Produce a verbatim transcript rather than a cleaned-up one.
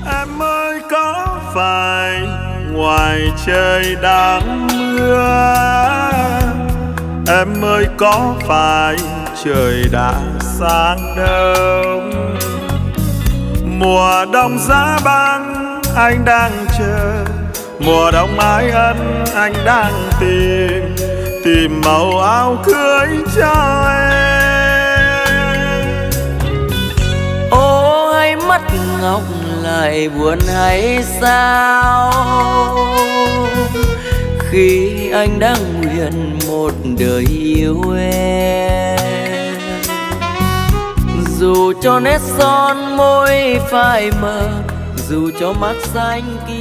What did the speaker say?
Em ơi có phải ngoài trời đang mưa, em ơi có phải trời đã sáng đông, mùa đông giá băng anh đang chờ, mùa đông ái ân anh đang tìm, tìm màu áo cưới cho em. Ô hay mắt ngọc lại buồn hay sao, khi anh đang nguyện một đời yêu em. Dù cho nét son môi phai mờ, dù cho mắt xanh kia